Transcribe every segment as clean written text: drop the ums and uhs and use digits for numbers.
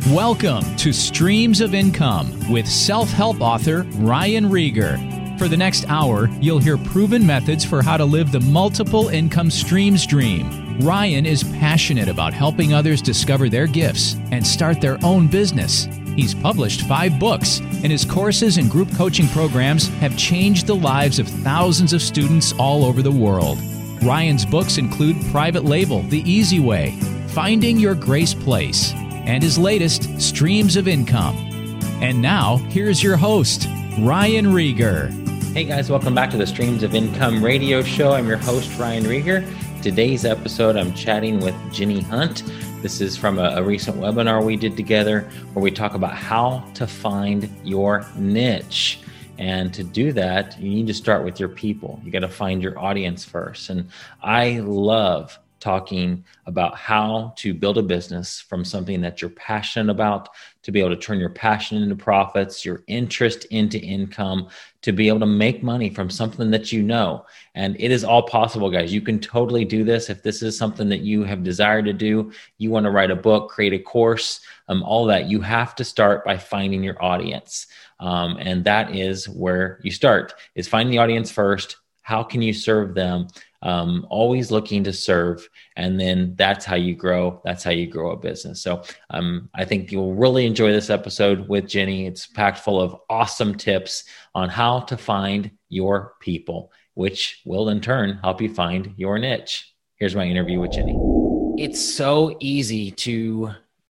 Welcome to Streams of Income with self-help author Ryan Rieger. For the next hour, you'll hear proven methods for how to live the multiple income streams dream. Ryan is passionate about helping others discover their gifts and start their own business. He's published 5 books, and his courses and group coaching programs have changed the lives of thousands of students all over the world. Ryan's books include Private Label, The Easy Way, Finding Your Grace Place, and his latest, Streams of Income. And now, here's your host, Ryan Rieger. Hey guys, welcome back to the Streams of Income radio show. I'm your host, Ryan Rieger. Today's episode, I'm chatting with Jenny Hunt. This is from a recent webinar we did together where we talk about how to find your niche. And to do that, you need to start with your people. You got to find your audience first. And I love talking about how to build a business from something that you're passionate about, to be able to turn your passion into profits, your interest into income, to be able to make money from something that you know. And it is all possible, guys. You can totally do this. If this is something that you have desired to do, you want to write a book, create a course, all that, you have to start by finding your audience. And that is where you start, is find the audience first. How can you serve them? Always looking to serve. And then that's how you grow. That's how you grow a business. So I think you'll really enjoy this episode with Jenny. It's packed full of awesome tips on how to find your people, which will in turn help you find your niche. Here's my interview with Jenny. It's so easy to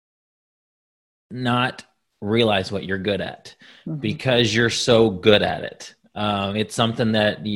not realize what you're good at because you're so good at it. It's something that,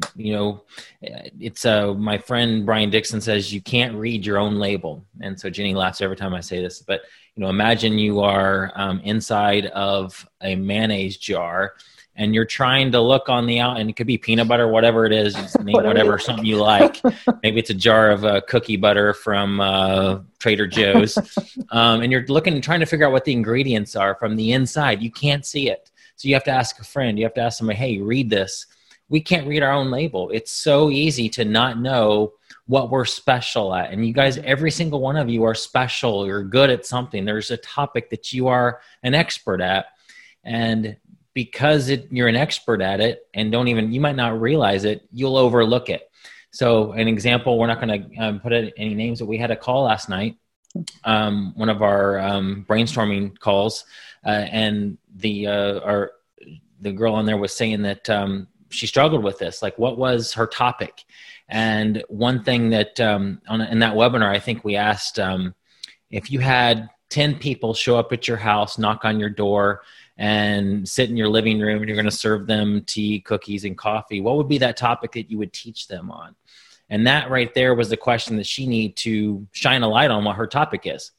it's my friend Brian Dixon says you can't read your own label. And so Jenny laughs every time I say this, but, imagine you are inside of a mayonnaise jar and you're trying to look on the out, and it could be peanut butter, whatever it is, just name whatever, something you like. Maybe it's a jar of cookie butter from Trader Joe's. And you're looking and trying to figure out what the ingredients are from the inside. You can't see it. So you have to ask a friend, you have to ask somebody, hey, read this. We can't read our own label. It's so easy to not know what we're special at. And you guys, every single one of you are special. You're good at something. There's a topic that you are an expert at. And because you're an expert at it and you might not realize it, you'll overlook it. So an example, we're not going to put any names, but we had a call last night, one of our brainstorming calls, and the girl on there was saying that she struggled with this. Like, what was her topic? And one thing that in that webinar, I think we asked, if you had 10 people show up at your house, knock on your door, and sit in your living room, and you're going to serve them tea, cookies, and coffee, what would be that topic that you would teach them on? And that right there was the question that she needed to shine a light on what her topic is.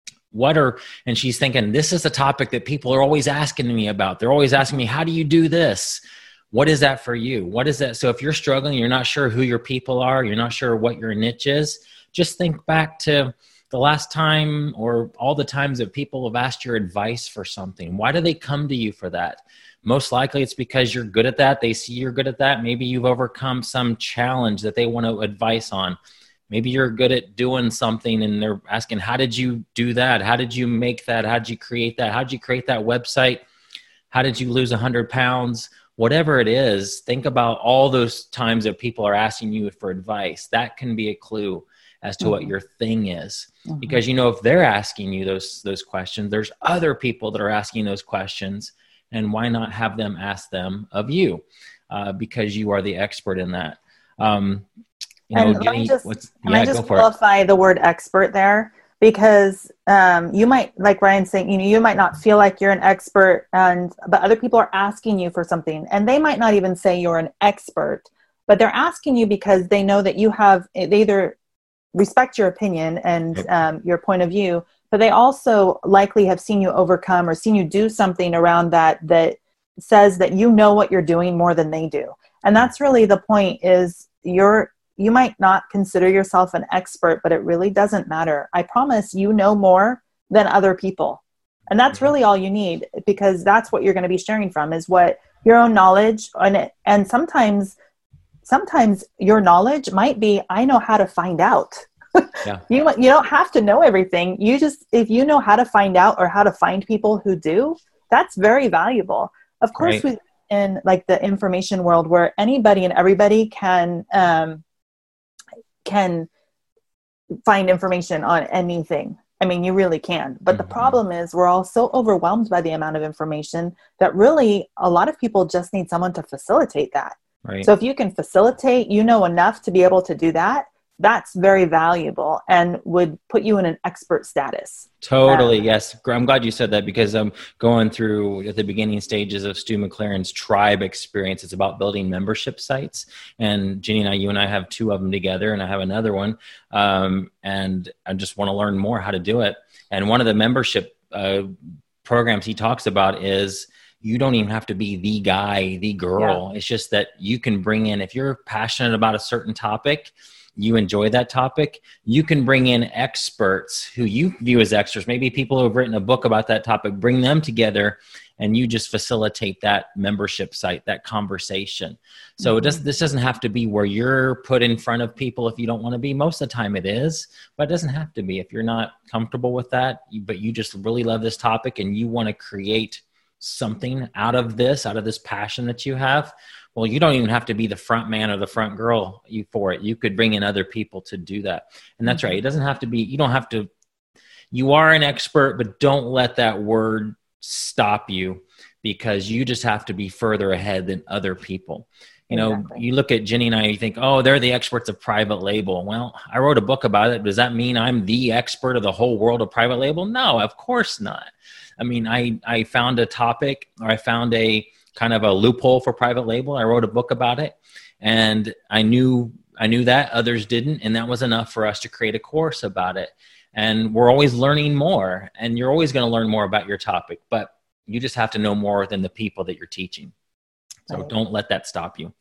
And she's thinking, this is a topic that people are always asking me about. They're always asking me, how do you do this? What is that for you? What is that? So if you're struggling, you're not sure who your people are, you're not sure what your niche is, just think back to the last time or all the times that people have asked your advice for something. Why do they come to you for that? Most likely it's because you're good at that. They see you're good at that. Maybe you've overcome some challenge that they want to advice on. Maybe you're good at doing something and they're asking, how did you do that? How did you make that? How did you create that? How did you create that website? How did you lose 100 pounds? Whatever it is, think about all those times that people are asking you for advice. That can be a clue as to what your thing is. Because, if they're asking you those questions, there's other people that are asking those questions. And why not have them ask them of you? Because you are the expert in that. Can I just qualify the word expert there? Because you might, like Ryan's saying, you might not feel like you're an expert, but other people are asking you for something, and they might not even say you're an expert, but they're asking you because they know that they either respect your opinion and your point of view, but they also likely have seen you overcome or seen you do something around that says that you know what you're doing more than they do. And that's really the point, is you might not consider yourself an expert, but it really doesn't matter. I promise you know more than other people. And that's really all you need, because that's what you're going to be sharing from, is what your own knowledge. And sometimes your knowledge might be, I know how to find out. Yeah. You don't have to know everything. If you know how to find out or how to find people who do, that's very valuable. Of course, Right. in like the information world where anybody and everybody can find information on anything. I mean, you really can. But the problem is we're all so overwhelmed by the amount of information that really a lot of people just need someone to facilitate that. Right. So if you can facilitate, enough to be able to do that, that's very valuable and would put you in an expert status. Totally. Yes. I'm glad you said that, because I'm going through at the beginning stages of Stu McLaren's Tribe experience. It's about building membership sites. And Ginny and you and I have 2 of them together, and I have another one. And I just want to learn more how to do it. And one of the membership programs he talks about is you don't even have to be the guy, the girl. Yeah. It's just that you can bring in, if you're passionate about a certain topic, you enjoy that topic, you can bring in experts who you view as experts, maybe people who have written a book about that topic, bring them together, and you just facilitate that membership site, that conversation. So this doesn't have to be where you're put in front of people if you don't want to be. Most of the time it is, but it doesn't have to be. If you're not comfortable with that, but you just really love this topic and you want to create something out of this passion that you have, well, you don't even have to be the front man or the front girl for it. You could bring in other people to do that. And that's right. It doesn't have to be, you are an expert, but don't let that word stop you, because you just have to be further ahead than other people. You look at Ginny and I, you think, oh, they're the experts of private label. Well, I wrote a book about it. Does that mean I'm the expert of the whole world of private label? No, of course not. I mean, I found a topic, or I found a kind of a loophole for private label. I wrote a book about it, and I knew that others didn't. And that was enough for us to create a course about it. And we're always learning more, and you're always going to learn more about your topic, but you just have to know more than the people that you're teaching. So don't let that stop you.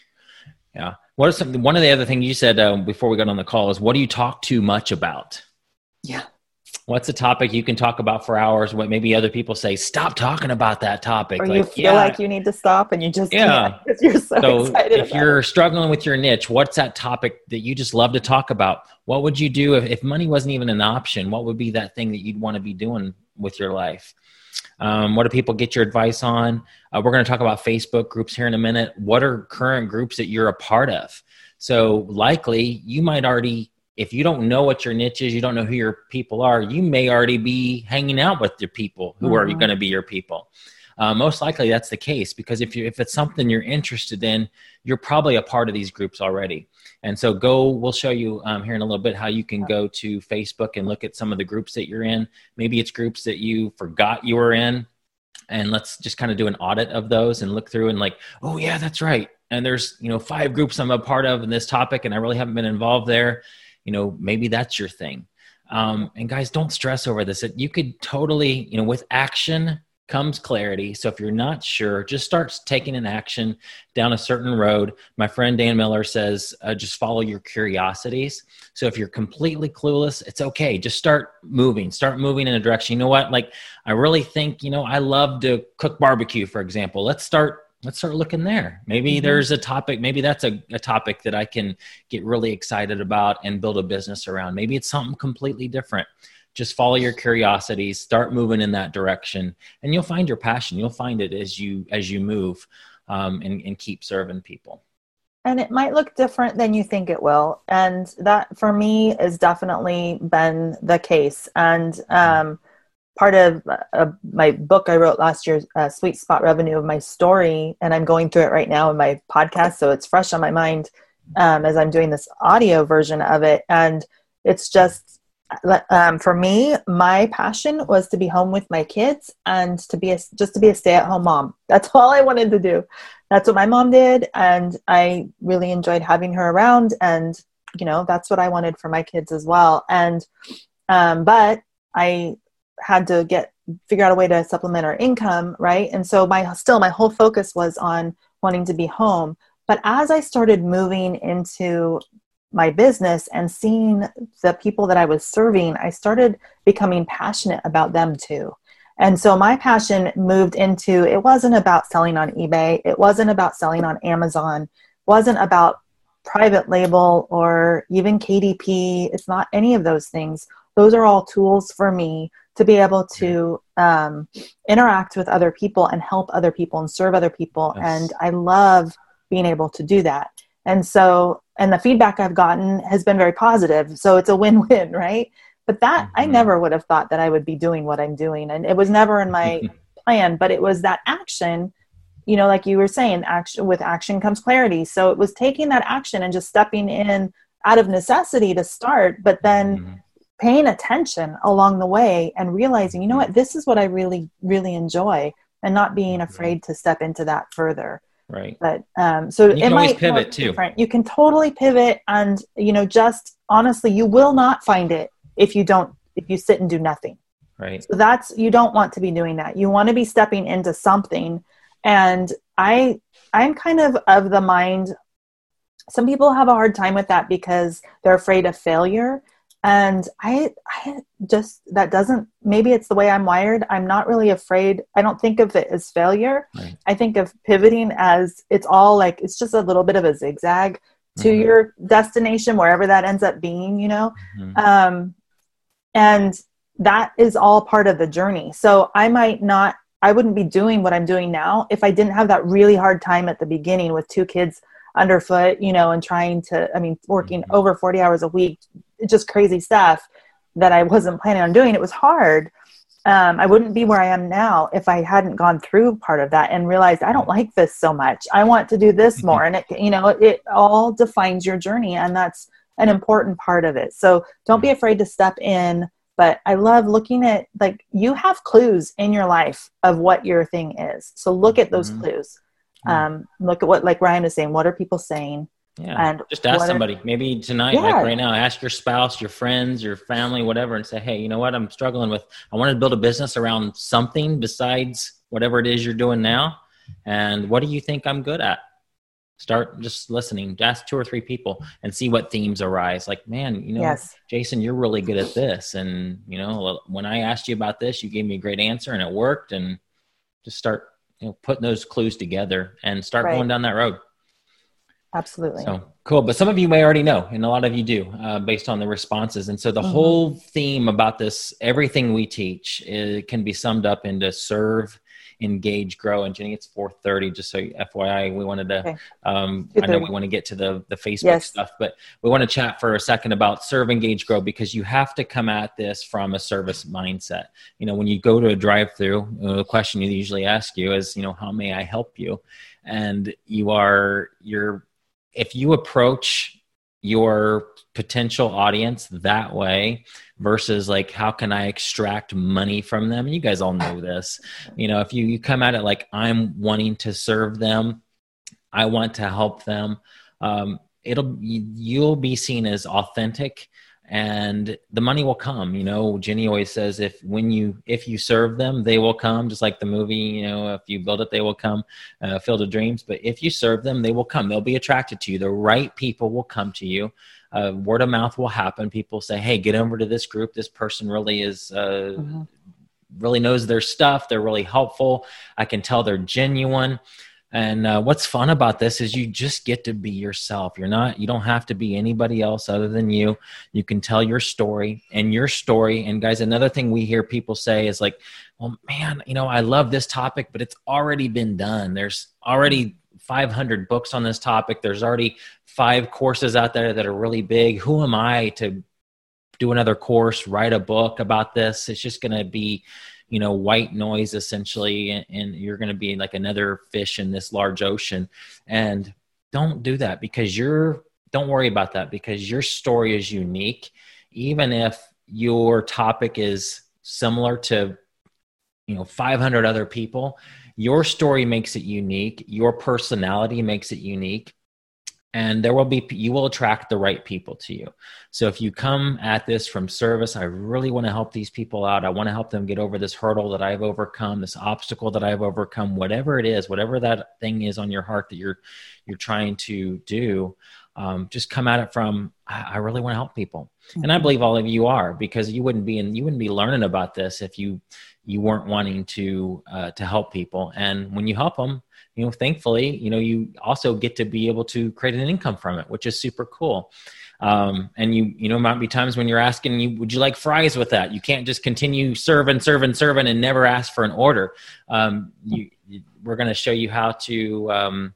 Yeah. One of the other things you said before we got on the call is, what do you talk too much about? Yeah. What's a topic you can talk about for hours? What maybe other people say, stop talking about that topic. Or you feel like you need to stop and you just can't, because you're so excited. If you're struggling with your niche, what's that topic that you just love to talk about? What would you do if money wasn't even an option? What would be that thing that you'd want to be doing with your life? What do people get your advice on? We're going to talk about Facebook groups here in a minute. What are current groups that you're a part of? So likely you might already, if you don't know what your niche is, you don't know who your people are, you may already be hanging out with your people who are going to be your people. Most likely that's the case, because if it's something you're interested in, you're probably a part of these groups already. And so we'll show you here in a little bit how you can go to Facebook and look at some of the groups that you're in. Maybe it's groups that you forgot you were in, and let's just kind of do an audit of those and look through and like, oh yeah, that's right. And there's, 5 groups I'm a part of in this topic, and I really haven't been involved there. Maybe that's your thing. And guys, don't stress over this. You could totally, with action comes clarity. So if you're not sure, just start taking an action down a certain road. My friend Dan Miller says, just follow your curiosities. So if you're completely clueless, it's okay. Just start moving in a direction. You know what? Like, I really think, I love to cook barbecue, for example. Let's start looking there. Maybe there's a topic, maybe that's a topic that I can get really excited about and build a business around. Maybe it's something completely different. Just follow your curiosities, start moving in that direction, and you'll find your passion. You'll find it as you move and keep serving people. And it might look different than you think it will. And that for me has definitely been the case. And part of my book I wrote last year, Sweet Spot Revenue, of my story, and I'm going through it right now in my podcast, so it's fresh on my mind as I'm doing this audio version of it. And it's just, for me, my passion was to be home with my kids and to be a stay-at-home mom. That's all I wanted to do. That's what my mom did, and I really enjoyed having her around. And that's what I wanted for my kids as well. And but I had to figure out a way to supplement our income, right? And so my whole focus was on wanting to be home. But as I started moving into my business and seeing the people that I was serving, I started becoming passionate about them too. And so my passion moved into, it wasn't about selling on eBay. It wasn't about selling on Amazon. It wasn't about private label or even KDP. It's not any of those things. Those are all tools for me to be able to interact with other people and help other people and serve other people. Yes. And I love being able to do that. And so, and the feedback I've gotten has been very positive. So it's a win-win, right? But that, I never would have thought that I would be doing what I'm doing. And it was never in my plan, but it was that action, you know, like you were saying, with action comes clarity. So it was taking that action and just stepping in out of necessity to start, but then paying attention along the way and realizing, you know what, this is what I really, really enjoy, and not being afraid to step into that further. Right. But so you can always pivot too. Different. You can totally pivot, and you know, just honestly, you will not find it if you sit and do nothing. Right. So you don't want to be doing that. You want to be stepping into something. And I'm kind of the mind, some people have a hard time with that because they're afraid of failure. And I just, that doesn't, maybe it's the way I'm wired. I'm not really afraid. I don't think of it as failure. Right. I think of pivoting as it's all like, it's just a little bit of a zigzag to your destination, wherever that ends up being, you know? And that is all part of the journey. So I wouldn't be doing what I'm doing now if I didn't have that really hard time at the beginning with 2 kids underfoot, you know, and trying to, working over 40 hours a week, just crazy stuff that I wasn't planning on doing. It was hard. I wouldn't be where I am now if I hadn't gone through part of that and realized I don't like this so much. I want to do this more. And it all defines your journey, and that's an important part of it. So don't be afraid to step in. But I love looking at, like, you have clues in your life of what your thing is. So look at those clues. Look at what, like Ryan was saying, what are people saying? Yeah. And just ask somebody, maybe tonight, like right now, ask your spouse, your friends, your family, whatever, and say, hey, you know what? I'm struggling with, I want to build a business around something besides whatever it is you're doing now. And what do you think I'm good at? Start just listening. Ask 2 or 3 people and see what themes arise. Like, man, you know, Jason, you're really good at this. And, you know, when I asked you about this, you gave me a great answer and it worked. And just start, putting those clues together and start going down that road. Absolutely. So cool. But some of you may already know, and a lot of you do, based on the responses. And so the whole theme about this, everything we teach, it can be summed up into serve, engage, grow. And Jenny, it's 4:30, just so FYI, we wanted to, I know we want to get to the Facebook stuff, but we want to chat for a second about serve, engage, grow, because you have to come at this from a service mindset. You know, when you go to a drive-through, the question you usually ask you is, how may I help you? And if you approach your potential audience that way versus like, how can I extract money from them? You guys all know this. If you come at it like, I'm wanting to serve them, I want to help them, you'll be seen as authentic, and the money will come. Jenny always says, if you serve them, they will come, just like the movie, if you build it, they will come, Field of Dreams. But if you serve them, they will come. They'll be attracted to you. The right people will come to you. Word of mouth will happen. People say, hey, get over to this group. This person really is, really knows their stuff. They're really helpful. I can tell they're genuine. And what's fun about this is you just get to be yourself. You don't have to be anybody else other than you. You can tell your story. And guys, another thing we hear people say is like, well, man, I love this topic, but it's already been done. There's already 500 books on this topic. There's already 5 courses out there that are really big. Who am I to do another course, write a book about this? It's just going to be, white noise essentially. And you're going to be like another fish in this large ocean. And don't do that, because don't worry about that, because your story is unique. Even if your topic is similar to, 500 other people, your story makes it unique. Your personality makes it unique. And you will attract the right people to you. So if you come at this from service, I really want to help these people out. I want to help them get over this hurdle that I've overcome, this obstacle that I've overcome, whatever it is, whatever that thing is on your heart that you're trying to do. just come at it from, I really want to help people. And I believe all of you are, because you wouldn't be learning about this if you weren't wanting to help people. And when you help them, thankfully, you also get to be able to create an income from it, which is super cool. And might be times when you're asking, would you like fries with that? You can't just continue serving and never ask for an order. We're going to show you how to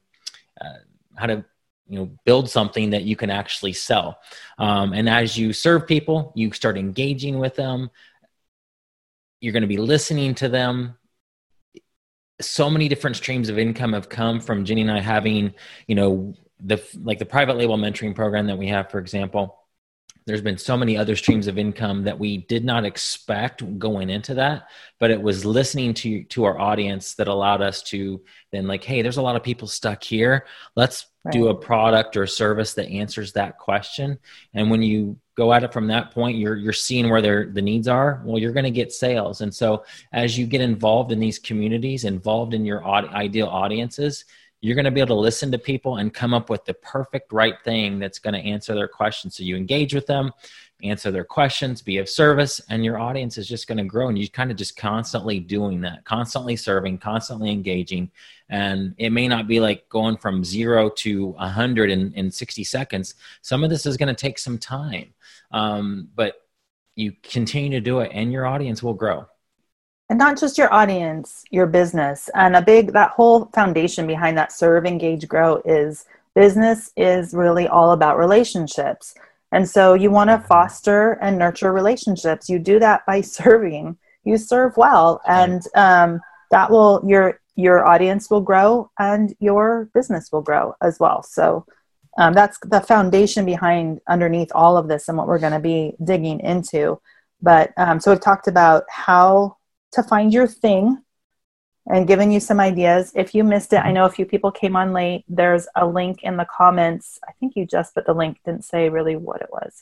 build something that you can actually sell. And as you serve people, you start engaging with them. You're going to be listening to them. So many different streams of income have come from Jenny and I having, the private label mentoring program that we have, for example. There's been so many other streams of income that we did not expect going into that, but it was listening to our audience that allowed us to then hey, there's a lot of people stuck here. Let's do a product or service that answers that question. And when you go at it from that point, you're seeing where the needs are. Well, you're going to get sales. And so as you get involved in these communities, involved in your ideal audiences, you're going to be able to listen to people and come up with the perfect right thing that's going to answer their questions. So you engage with them, answer their questions, be of service, and your audience is just going to grow. And you kind of just constantly doing that, constantly serving, constantly engaging. And it may not be like going from 0 to 100 in 60 seconds. Some of this is going to take some time, but you continue to do it and your audience will grow. And not just your audience, your business. And that whole foundation behind that serve, engage, grow is business is really all about relationships. And so you want to foster and nurture relationships. You do that by serving. You serve well, and that will your audience will grow and your business will grow as well. So that's the foundation underneath all of this and what we're going to be digging into. But so we've talked about how to find your thing and given you some ideas. If you missed it, I know a few people came on late. There's a link in the comments. I think you just put the link, didn't say really what it was.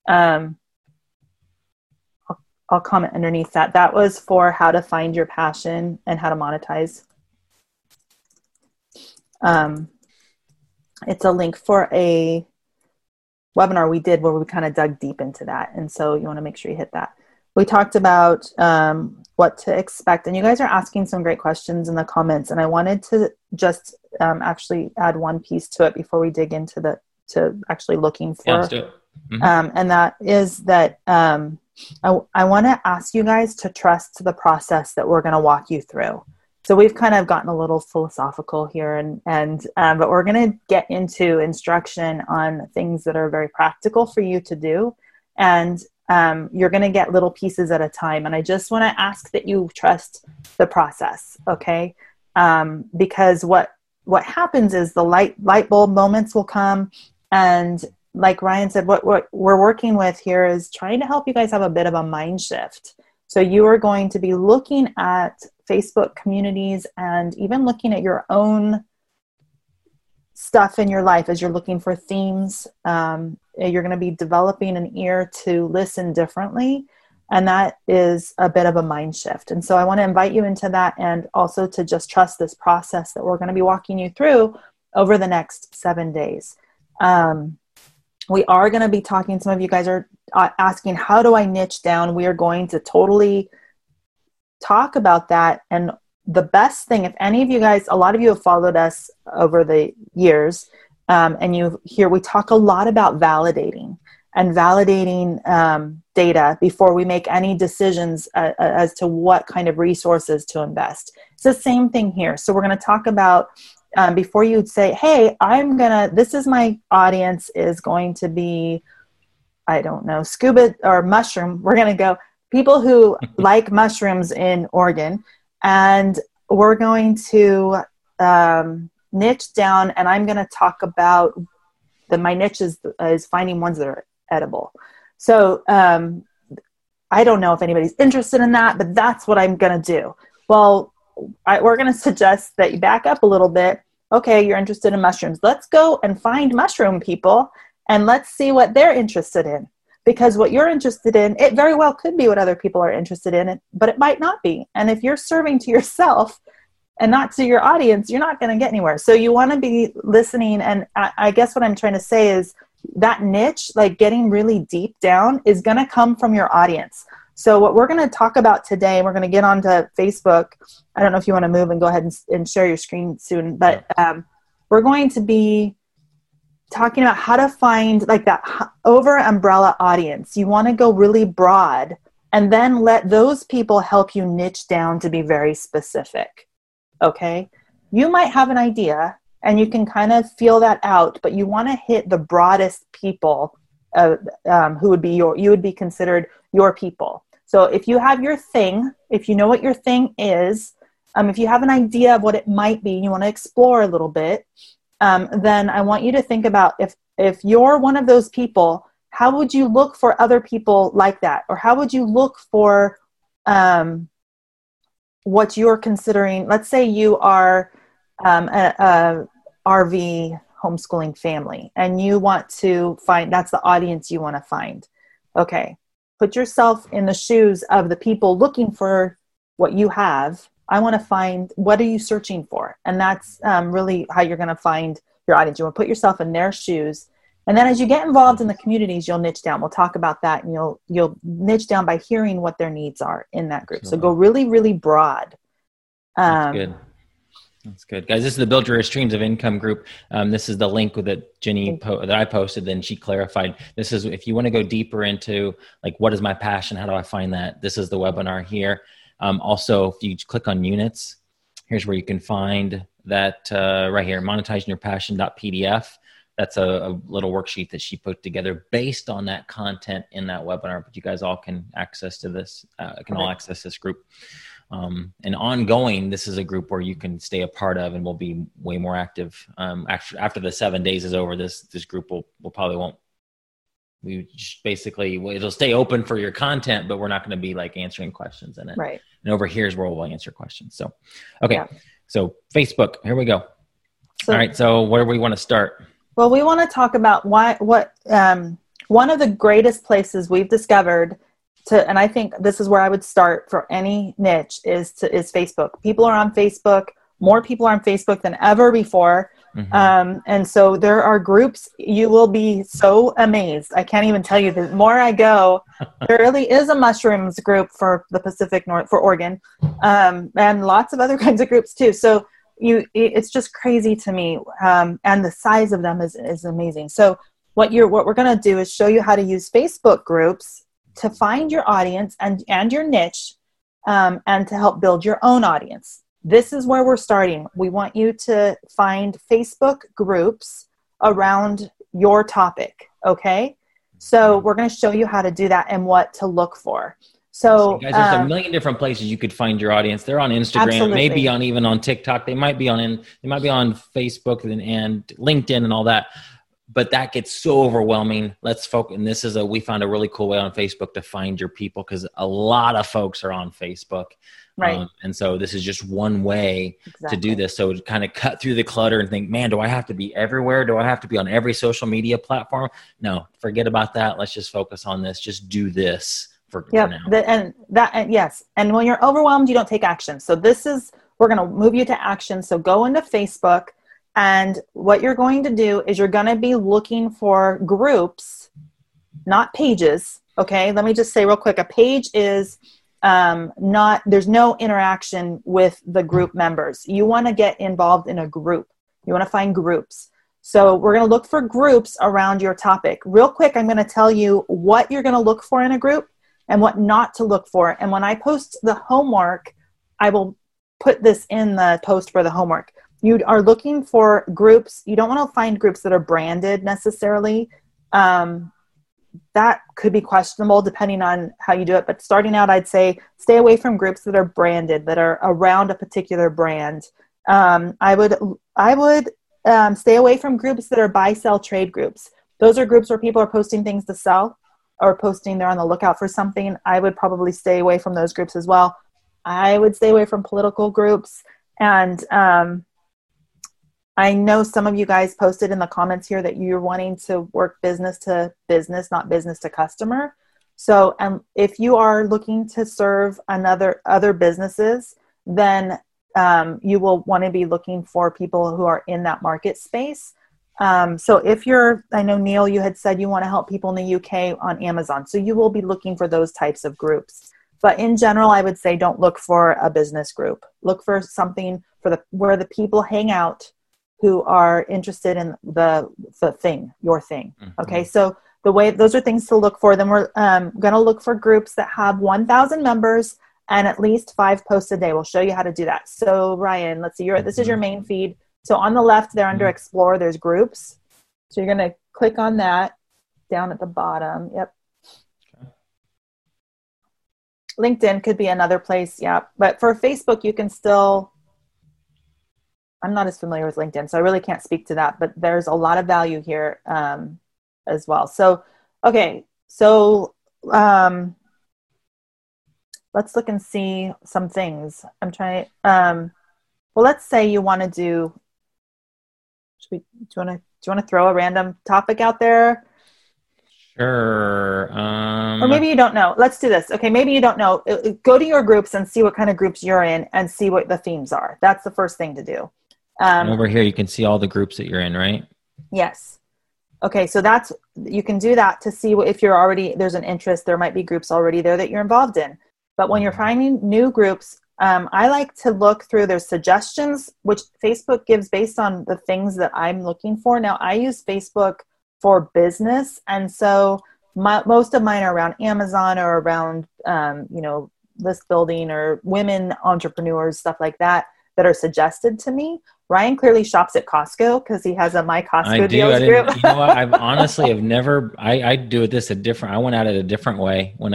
I'll comment underneath that. That was for how to find your passion and how to monetize. It's a link for a webinar we did where we kind of dug deep into that. And so you want to make sure you hit that. We talked about what to expect, and you guys are asking some great questions in the comments, and I wanted to just actually add one piece to it before we dig into to actually looking for. Yeah, let's do it. And that is that I want to ask you guys to trust the process that we're going to walk you through. So we've kind of gotten a little philosophical here, but we're going to get into instruction on things that are very practical for you to do, and you're going to get little pieces at a time. And I just want to ask that you trust the process, okay? Because what happens is the light bulb moments will come. And like Ryan said, what we're working with here is trying to help you guys have a bit of a mind shift. So you are going to be looking at Facebook communities and even looking at your own stuff in your life as you're looking for themes. You're going to be developing an ear to listen differently. And that is a bit of a mind shift. And so I want to invite you into that, and also to just trust this process that we're going to be walking you through over the next 7 days. We are going to be talking, some of you guys are asking, how do I niche down? We are going to totally talk about that. And the best thing, if any of you guys, a lot of you have followed us over the years, and we talk a lot about validating data before we make any decisions as to what kind of resources to invest. It's the same thing here. So we're going to talk about, before you'd say, hey, this is my audience is going to be, I don't know, scuba or mushroom. We're going to go people who like mushrooms in Oregon, and we're going to niche down, and I'm going to talk about my niche is finding ones that are edible. So I don't know if anybody's interested in that, but that's what I'm going to do. Well, we're going to suggest that you back up a little bit. Okay, you're interested in mushrooms. Let's go and find mushroom people, and let's see what they're interested in. Because what you're interested in, it very well could be what other people are interested in, but it might not be. And if you're serving to yourself, and not to your audience, you're not going to get anywhere. So you want to be listening. And I guess what I'm trying to say is that niche, like getting really deep down, is going to come from your audience. So what we're going to talk about today, we're going to get onto Facebook. I don't know if you want to move and go ahead and share your screen soon, but we're going to be talking about how to find like that over umbrella audience. You want to go really broad and then let those people help you niche down to be very specific. Okay. You might have an idea and you can kind of feel that out, but you want to hit the broadest people who would be you would be considered your people. So if you have your thing, if you know what your thing is, if you have an idea of what it might be, you want to explore a little bit, then I want you to think about if you're one of those people, how would you look for other people like that? Or how would you look for what you're considering? Let's say you are a RV homeschooling family and you want to find, that's the audience you want to find. Okay. Put yourself in the shoes of the people looking for what you have. I want to find, what are you searching for? And that's really how you're going to find your audience. You want to put yourself in their shoes. And then as you get involved in the communities, you'll niche down. We'll talk about that, and you'll niche down by hearing what their needs are in that group. So go really, really broad. That's good. That's good, guys. This is the Build Your Streams of Income group. This is the link that Jenny that I posted. Then she clarified. This is if you want to go deeper into like what is my passion, how do I find that? This is the webinar here. Also, if you click on units, here's where you can find that right here, monetizingyourpassion.pdf. That's a little worksheet that she put together based on that content in that webinar. But you guys all can access to this. All access this group. And ongoing, this is a group where you can stay a part of, and we'll be way more active. After the 7 days is over, this group will probably won't. We just basically, it'll stay open for your content, but we're not going to be like answering questions in it. Right. And over here is where we'll answer questions. So, okay. Yeah. So Facebook, here we go. All right. So where do we want to start? Well, we want to talk about one of the greatest places we've discovered and I think this is where I would start for any niche is Facebook. People are on Facebook. More people are on Facebook than ever before. Mm-hmm. And so there are groups, you will be so amazed. I can't even tell you, the more I go, there really is a mushrooms group for the Pacific North, for Oregon, and lots of other kinds of groups too. So it's just crazy to me. And the size of them is amazing. So what we're going to do is show you how to use Facebook groups to find your audience and your niche, and to help build your own audience. This is where we're starting. We want you to find Facebook groups around your topic. Okay. So we're going to show you how to do that and what to look for. So guys, there's a million different places you could find your audience. They're on Instagram, absolutely. Maybe even on TikTok. They might be on Facebook and LinkedIn and all that. But that gets so overwhelming. Let's focus. And we found a really cool way on Facebook to find your people, because a lot of folks are on Facebook. Right. And so this is just one way to do this. So to kind of cut through the clutter and think, man, do I have to be everywhere? Do I have to be on every social media platform? No, forget about that. Let's just focus on this. Just do this for now. Yes. And when you're overwhelmed, you don't take action. So we're going to move you to action. So go into Facebook. And what you're going to do is you're going to be looking for groups, not pages. Okay. Let me just say real quick. A page is there's no interaction with the group members. You want to get involved in a group. You want to find groups. So we're going to look for groups around your topic. Real quick, I'm going to tell you what you're going to look for in a group and what not to look for. And when I post the homework, I will put this in the post for the homework. You are looking for groups. You don't want to find groups that are branded necessarily. That could be questionable depending on how you do it. But starting out, I'd say stay away from groups that are branded, that are around a particular brand. I would stay away from groups that are buy, sell, trade groups. Those are groups where people are posting things to sell or they're on the lookout for something. I would probably stay away from those groups as well. I would stay away from political groups. And I know some of you guys posted in the comments here that you're wanting to work business to business, not business to customer. So if you are looking to serve other businesses, then you will want to be looking for people who are in that market space. So if I know Neil, you had said you want to help people in the UK on Amazon. So you will be looking for those types of groups. But in general, I would say don't look for a business group. Look for something where the people hang out who are interested in the thing, your thing. Mm-hmm. Okay, so those are things to look for. Then we're going to look for groups that have 1,000 members and at least 5 posts a day. We'll show you how to do that. So Ryan, let's see, this is your main feed. So on the left there under Explore, there's groups. So you're going to click on that down at the bottom. Yep. LinkedIn could be another place, yeah. But for Facebook, you can still, I'm not as familiar with LinkedIn, so I really can't speak to that, but there's a lot of value here as well. So, okay, so let's look and see some things. I'm trying, well, let's say you want to do, do you want to throw a random topic out there? Sure. Or maybe you don't know. Let's do this. Okay, maybe you don't know. Go to your groups and see what kind of groups you're in and see what the themes are. That's the first thing to do. And over here, you can see all the groups that you're in, right? Yes. Okay, so you can do that to see if you're already, there's an interest. There might be groups already there that you're involved in. But when you're finding new groups, I like to look through their suggestions, which Facebook gives based on the things that I'm looking for. Now, I use Facebook for business. And so most of mine are around Amazon or around, list building or women entrepreneurs, stuff like that are suggested to me. Ryan clearly shops at Costco because he has a My Costco Deals group. You know what? I've honestly have never, I do this I went at it a different way but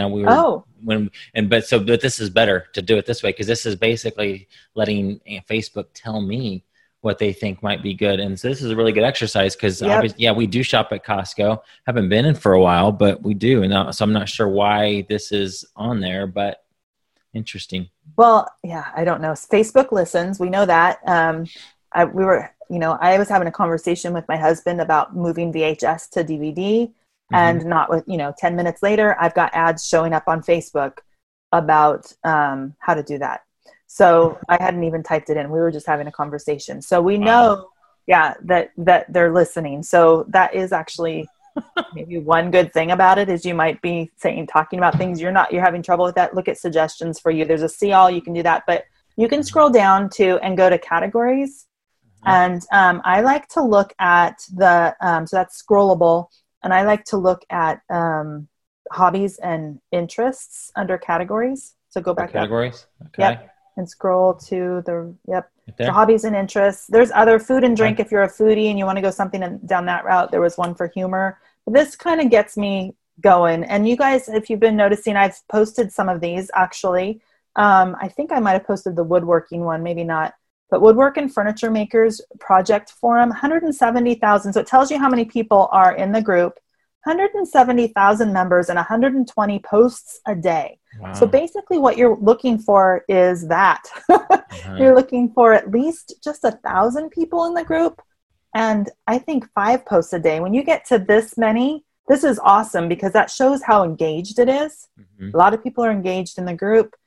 this is better to do it this way because this is basically letting Facebook tell me what they think might be good. And so this is a really good exercise because we do shop at Costco. Haven't been in for a while, but we do. And so I'm not sure why this is on there, but interesting. Well, yeah, I don't know. Facebook listens. We know that. I was having a conversation with my husband about moving VHS to DVD and not with, 10 minutes later, I've got ads showing up on Facebook about how to do that. So I hadn't even typed it in. We were just having a conversation. So we know, that they're listening. So that is actually maybe one good thing about it is you might be talking about things you're having trouble with that. Look at suggestions for you. There's a see all, you can do that, but you can scroll down and go to categories. And I like to look at so that's scrollable. And I like to look at hobbies and interests under categories. So go back categories. Okay. Yep. And scroll to so hobbies and interests. There's other food and drink. If you're a foodie and you want to go something down that route, there was one for humor. But this kind of gets me going. And you guys, if you've been noticing, I've posted some of these actually. I think I might have posted the woodworking one, maybe not. But Woodwork and Furniture Makers Project Forum, 170,000. So it tells you how many people are in the group. 170,000 members and 120 posts a day. Wow. So basically what you're looking for is that. You're looking for at least just 1,000 people in the group. And I think 5 posts a day. When you get to this many, this is awesome because that shows how engaged it is. A lot of people are engaged in the group,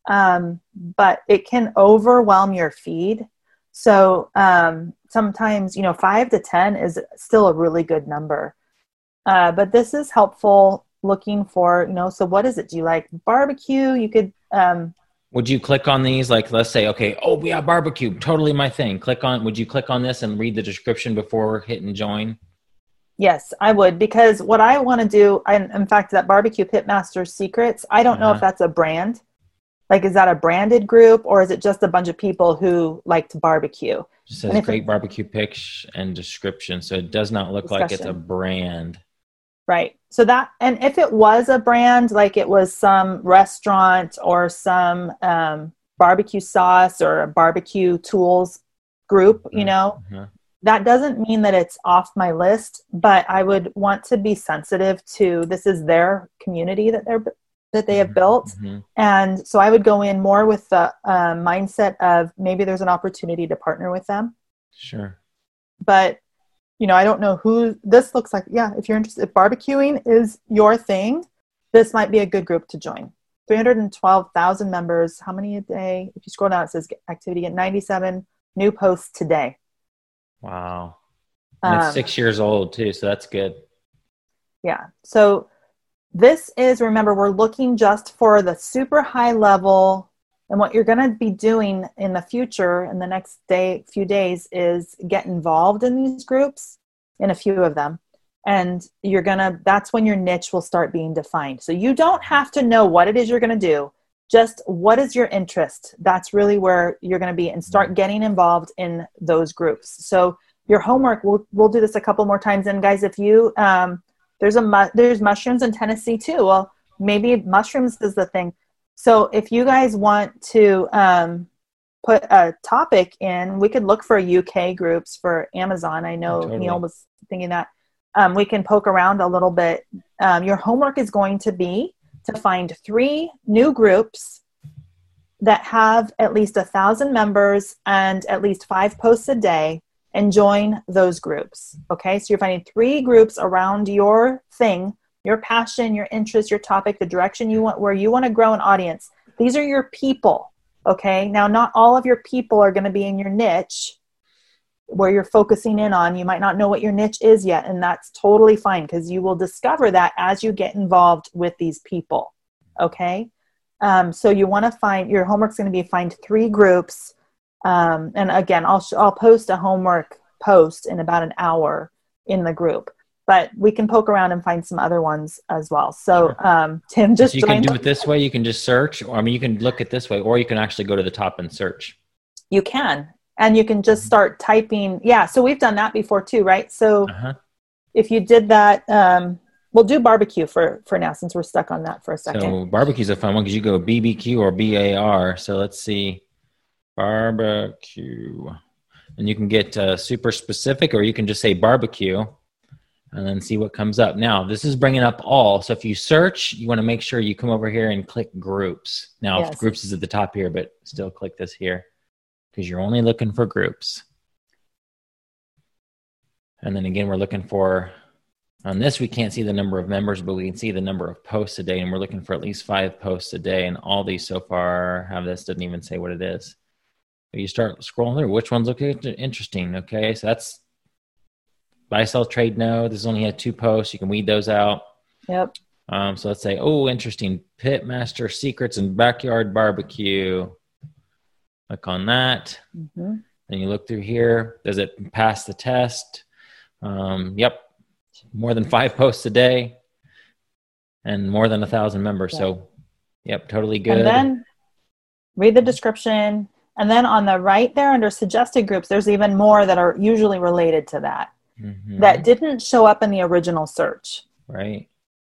but it can overwhelm your feed. So sometimes, 5 to 10 is still a really good number. But this is helpful looking for, so what is it? Do you like barbecue? You could, would you click on these? Like, let's say, okay, barbecue, totally my thing. Would you click on this and read the description before hitting join? Yes, I would, because what I want to do, in fact, that Barbecue Pitmaster Secrets, I don't know if that's a brand. Like, is that a branded group or is it just a bunch of people who like to barbecue? It says great barbecue pics and description. So it does not look like it's a brand. Right. So and if it was a brand, like it was some restaurant or some barbecue sauce or a barbecue tools group, that doesn't mean that it's off my list, but I would want to be sensitive to, this is their community that they have built. And so I would go in more with the mindset of maybe there's an opportunity to partner with them. Sure. But I don't know who this looks like. Yeah, if you're interested, if barbecuing is your thing, this might be a good group to join. 312,000 members. How many a day? If you scroll down, it says activity at 97 new posts today. Wow. And it's 6 years old too, so that's good. Yeah. So this is, remember, we're looking just for the super high level, and what you're going to be doing in the future, in the next few days, is get involved in these groups, in a few of them. And that's when your niche will start being defined. So you don't have to know what it is you're going to do. Just what is your interest? That's really where you're going to be, and start getting involved in those groups. So your homework, we'll do this a couple more times. And guys, if you, there's mushrooms in Tennessee too. Well, maybe mushrooms is the thing. So if you guys want to put a topic in, we could look for UK groups for Amazon. I know Neil was thinking that. We can poke around a little bit. Your homework is going to be to find 3 new groups that have at least 1,000 members and at least 5 posts a day, and join those groups. Okay, so you're finding 3 groups around your thing, your passion, your interest, your topic, the direction you want, where you want to grow an audience. These are your people. Okay, now not all of your people are going to be in your niche where you're focusing in on. You might not know what your niche is yet, and that's totally fine, because you will discover that as you get involved with these people. Okay, so you want to find, your homework's going to be find 3 groups. And again, I'll post a homework post in about an hour in the group, but we can poke around and find some other ones as well. So, Tim, just, so you can do it this way. You can just search, or you can look at this way, or you can actually go to the top and search. You can, and you can just start typing. Yeah. So we've done that before too, right? So if you did that, we'll do barbecue for now, since we're stuck on that for a second. So barbecue's a fun one, because you go BBQ or BAR. So let's see. Barbecue, and you can get super specific, or you can just say barbecue and then see what comes up. Now, this is bringing up all. So if you search, you want to make sure you come over here and click groups. Now, yes. Groups is at the top here, but still click this here, because you're only looking for groups. And then again, we're looking for, on this, we can't see the number of members, but we can see the number of posts a day, and we're looking for at least 5 posts a day. And all these so far have this, doesn't even say what it is. You start scrolling through, which ones look interesting. Okay, so that's buy, sell, trade. No, this only had 2 posts. You can weed those out. Yep. So let's say, oh, interesting, Pitmaster Secrets and Backyard Barbecue. Click on that. Mm-hmm. Then you look through here. Does it pass the test? Yep. More than 5 posts a day and more than 1,000 members. Yep. So, yep, totally good. And then read the description. And then on the right there under suggested groups, there's even more that are usually related to that, that didn't show up in the original search. Right.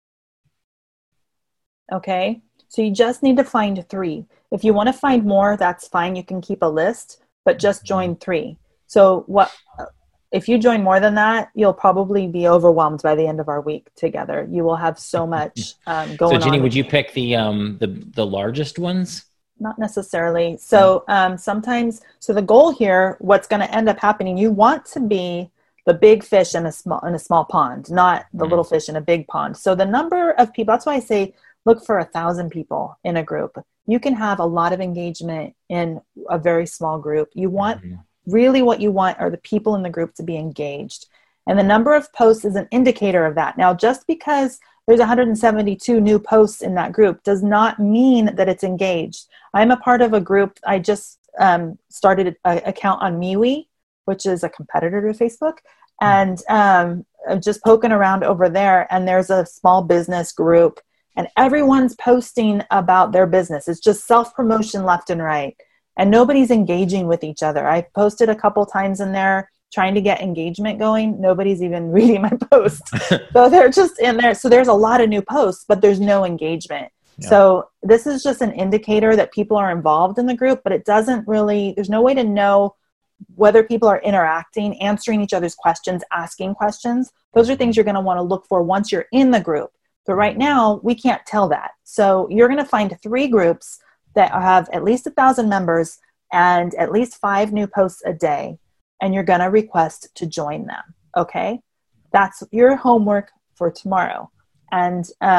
Okay. So you just need to find 3. If you want to find more, that's fine. You can keep a list, but just join 3. So if you join more than that, you'll probably be overwhelmed by the end of our week together. You will have so much going on. So Jenny, would you pick the largest ones? Not necessarily. So sometimes, so the goal here, what's going to end up happening, you want to be the big fish in a small pond, not the little fish in a big pond. So the number of people, that's why I say look for 1,000 people in a group. You can have a lot of engagement in a very small group. You want, really what you want are the people in the group to be engaged. And the number of posts is an indicator of that. Now, just because there's 172 new posts in that group does not mean that it's engaged. I'm a part of a group. I just started an account on MeWe, which is a competitor to Facebook. And I'm just poking around over there. And there's a small business group. And everyone's posting about their business. It's just self-promotion left and right. And nobody's engaging with each other. I've posted a couple times in there trying to get engagement going. Nobody's even reading my posts. So they're just in there. So there's a lot of new posts, but there's no engagement. Yeah. So this is just an indicator that people are involved in the group, but it doesn't really, there's no way to know whether people are interacting, answering each other's questions, asking questions. Those are things you're going to want to look for once you're in the group. But right now, we can't tell that. So you're going to find 3 groups that have at least 1,000 members and at least 5 new posts a day. And you're going to request to join them. Okay. That's your homework for tomorrow. And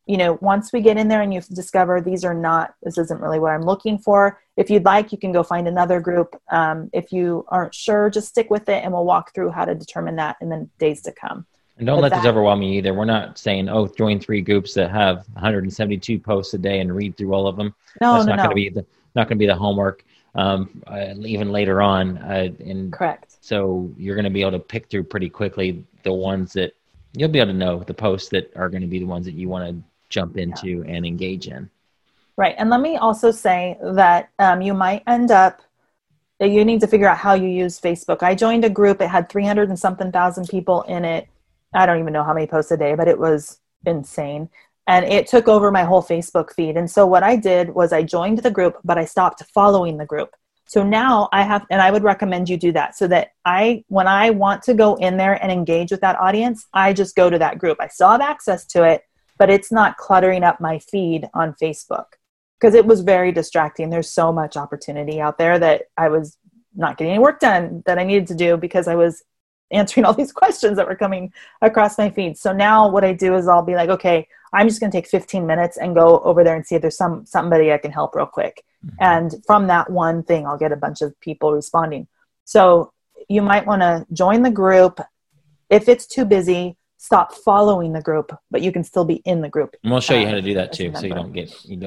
once we get in there and you discover this isn't really what I'm looking for, if you'd like, you can go find another group. If you aren't sure, just stick with it and we'll walk through how to determine that in the days to come. And don't let this overwhelm you either. We're not saying, join 3 groups that have 172 posts a day and read through all of them. That's not going to be the homework, even later on. Correct. So you're going to be able to pick through pretty quickly the ones that you'll be able to know, the posts that are going to be the ones that you want to jump into and engage in. Right. And let me also say that you might end up, you need to figure out how you use Facebook. I joined a group. It had 300 and something thousand people in it. I don't even know how many posts a day, but it was insane. And it took over my whole Facebook feed. And so what I did was I joined the group, but I stopped following the group. So now and I would recommend you do that so that when I want to go in there and engage with that audience, I just go to that group. I still have access to it, but it's not cluttering up my feed on Facebook because it was very distracting. There's so much opportunity out there that I was not getting any work done that I needed to do because I was answering all these questions that were coming across my feed. So now what I do is I'll be like, okay, I'm just going to take 15 minutes and go over there and see if there's somebody I can help real quick. Mm-hmm. And from that one thing, I'll get a bunch of people responding. So you might want to join the group. If it's too busy, stop following the group, but you can still be in the group. And we'll show you how to do that too. So don't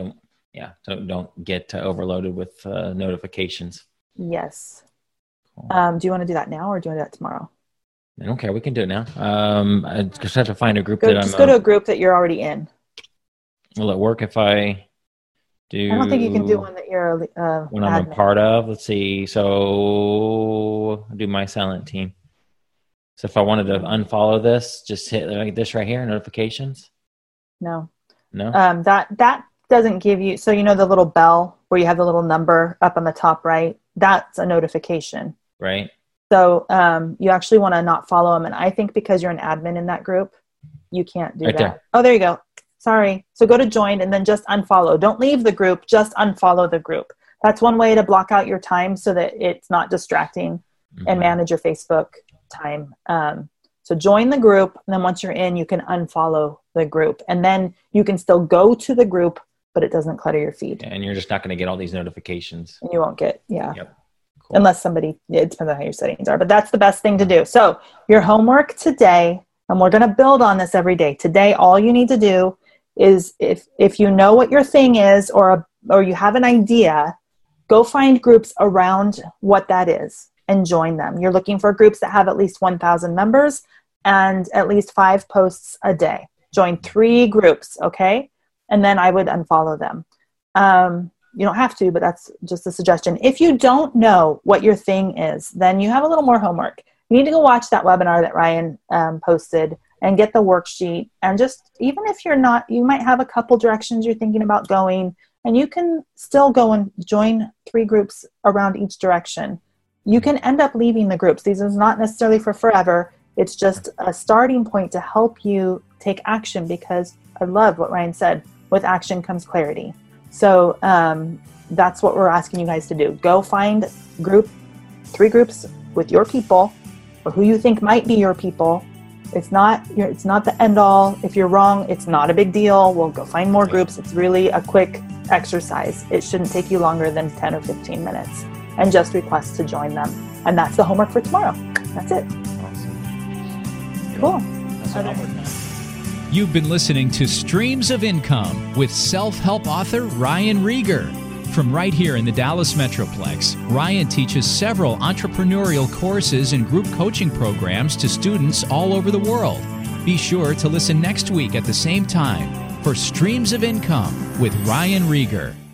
get overloaded with notifications. Yes. Cool. Do you want to do that now or do you want to do that tomorrow? I don't care. We can do it now. I just have to find a group go to a group that you're already in. Will it work if I do? I don't think you can do one that you're when I'm a part of. Let's see. So I'll do my silent team. So if I wanted to unfollow this, just hit like this right here, notifications. No. That doesn't give you. So the little bell where you have the little number up on the top right. That's a notification. Right. So you actually want to not follow them. And I think because you're an admin in that group, you can't do that. There. Oh, there you go. Sorry. So go to join and then just unfollow. Don't leave the group. Just unfollow the group. That's one way to block out your time so that it's not distracting and manage your Facebook time. So join the group. And then once you're in, you can unfollow the group. And then you can still go to the group, but it doesn't clutter your feed. And you're just not going to get all these notifications. And you won't get, Yep. Cool. Unless it depends on how your settings are, but that's the best thing to do. So your homework today, and we're going to build on this every day. Today, all you need to do is if you know what your thing is or you have an idea, go find groups around what that is and join them. You're looking for groups that have at least 1,000 members and at least 5 posts a day. Join 3 groups, okay? And then I would unfollow them. You don't have to, but that's just a suggestion. If you don't know what your thing is, then you have a little more homework. You need to go watch that webinar that Ryan posted and get the worksheet. And just, even if you're not, you might have a couple directions you're thinking about going, and you can still go and join 3 groups around each direction. You can end up leaving the groups. These is not necessarily for forever. It's just a starting point to help you take action, because I love what Ryan said, with action comes clarity. So that's what we're asking you guys to do. Go find 3 groups with your people or who you think might be your people. It's not the end all. If you're wrong, it's not a big deal. We'll go find more groups. It's really a quick exercise. It shouldn't take you longer than 10 or 15 minutes, and just request to join them. And that's the homework for tomorrow. That's it. Awesome. Cool. That's what homework now. You've been listening to Streams of Income with self-help author Ryan Rieger. From right here in the Dallas Metroplex, Ryan teaches several entrepreneurial courses and group coaching programs to students all over the world. Be sure to listen next week at the same time for Streams of Income with Ryan Rieger.